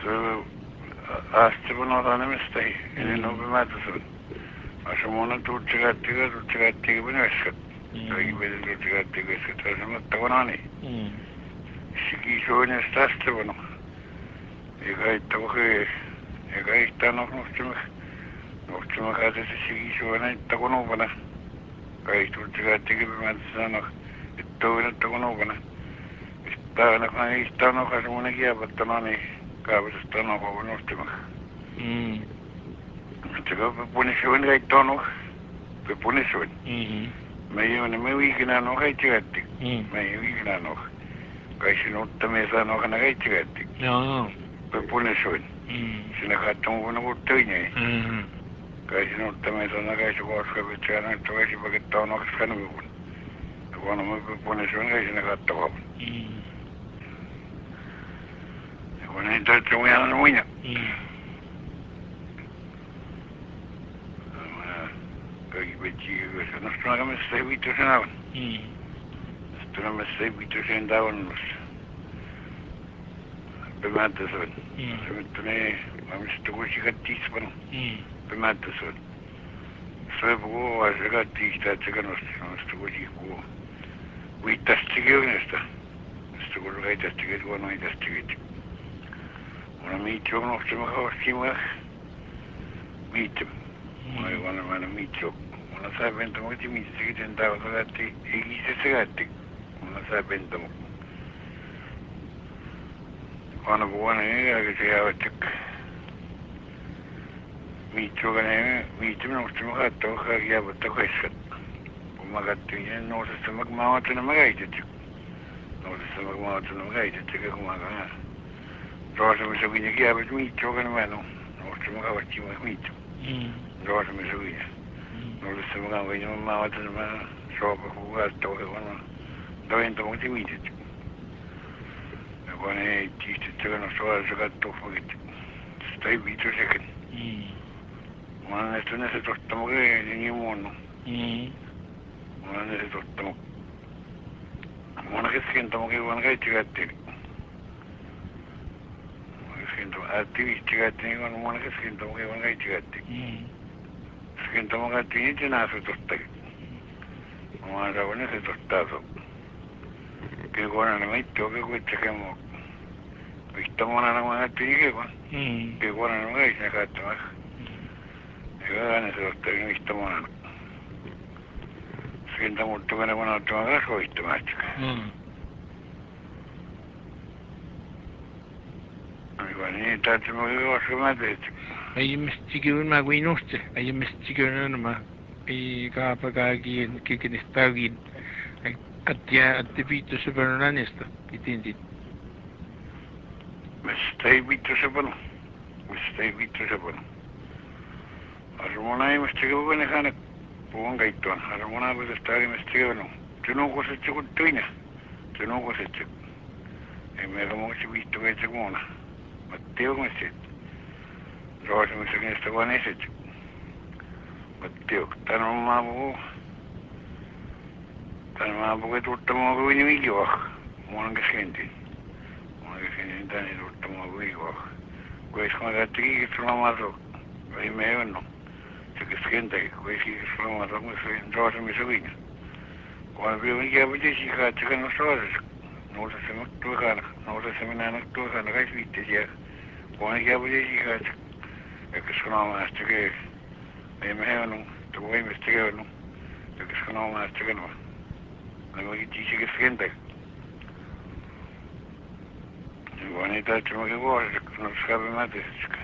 So aastavuonna osanemistei ennen opimäärtisen. Asumuna tuutsigatiga pineskat. Kaikki veden tuutsigatiga asemattavanani. Sikisuunesta aastavuonna. Eikä yhtään nohtimme katsessa sikisuuna ittakunuvana. Kaikki tuutsigatiga pineskat toinen ittakunuvana. Päivänä yhtään asumuna kievattanani. Kaavasesta nohkoon nohtimme. Mutta punisuun kaikki on punisuun. Me ei ole ikinä no kaikki jätti. Me ei ole ikinä no. Kai sinutta me saa no kana kaikki jätti. Joo. Punisuun. Sinä katsotaan kun on toinen. Kai sinutta me saa no kai se koska pitää no että kai se pakettaa on okas kanavun. Kun on me punisuun kai sinä katsotaan. Kun ei tarvitse muina muina. Kaikki pitää yhdessä. No sitten on myös se viittoisen avan. Sitten on myös se viittoisen tavan. Pimääntäsön. Se nyt ne, mä mistä kun sikattiispan. Pimääntäsön. Se puhuu vaan sikattiista, että se kannosti. Mistä kun sikuu. Viittastikin yhdestä. Mistä kun väitästikin, että kun väitästikin. Mun on miitsi on nohtama kaustimaa. Miitsi. Mä ei vanhemmainen miitsi on. Mun on sääpentämä, että miitsikin sen tavalta lähti. Ei se lähti. Mun on sääpentämä. Vanha vuonna eikä se jäävättä. Miitsi on kaneen. Miitsi on nohtama katsoa, kaikki jäävättä kaiskat. Kun mä katsoin sen nousessa, mä oon mä käitetty. Nousessa mä oon käitetty, kun mä kaneen. Roosamissa viina kievet miitsi on kaneen mä noustama kavasti mä miitsi. Roosamissa viina. Nousessa mä kaneen mä oon mä soopa kuvaasta ohjelman. Tointamukti miitit. Ja kun ei tiistettä kanssa vaarassa kattoo pakit. Sitä ei viitosekin. Mä oon näistä tottamu ei niin muunnu. Mä oon näistä tottamu. Mä oon keskentämukin vaan kaikki kätteli. Aktivisti käytti kun mun keskentämukin vaan kaikki käytti. Keskentämu käytti niitä naasutustakin. Mä oon saavun ne se tostaasu. Kyllä kuonan mä itse oikein kuitenkin muu. Vihta monana mä käytti ikävän. Kyllä kuonan mä käy sinne käyttämässä. Eikä aina se tostakin vihta monana. Keskentämut tukana mun auttamaan kanssa hoittamästä. Niin, täytyy mä koska mä tehty. Ei mistikin mä kuin nuhti. Ei mistikin enemmän. Ei kaapakaakin kikinistaakin. Atti viittoisen paljon äänestä. Kitintin. Mistä ei viittoisen paljon. Mistä ei viittoisen paljon. Asumuna ei mistikin paljon kahden puhun kaittoon. Asumuna pitää ei mistikin paljon. Sinun koset se kun toinen. Sinun koset se. Ei meillä muuksi viittokeitse kuuna. Matti on se. Roosamissa kenestä vaan esitty. Matti on. Tän on maa puhuu. Tän maa puhuu tuottamaa kuin viikoa. Mulla on keskentin. Mulla on keskentin tänne tuottamaa kuin viikoa. Kun ees mä käytti kiikistä maata. Ei me onnu. Se keskentäkin. Kun ees kiikistä maata. Kun se roosamissa viina. Kun on vielä mikä pitäisi että se kannasta vaasassa. Nousessa mä tuokana. Nousessa minä en tuokana. Kais viittisiä. Kun ei käy esikäät, eikä sanomaasta käy. Ei me heunut, että voimista käynyt, eikä sanomaasta käynyt. Nämä kiitti sekä skentä. Kun ei täytyy mäkin vuosissa, kun on skaapi mätessä.